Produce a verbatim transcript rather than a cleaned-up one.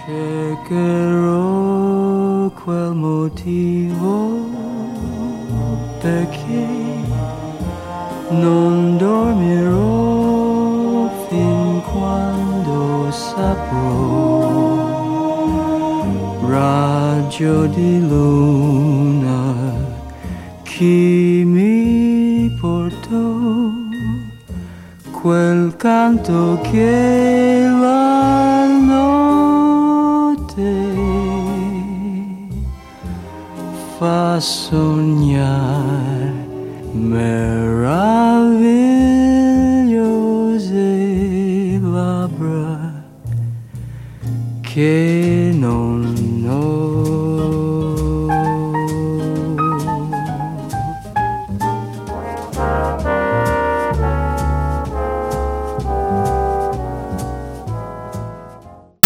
cercherò quel motivo perché non dormirò fin quando saprò. Raggio di luna, chi mi portò quel canto che la notte fa sognare meravigliose labbra che non ho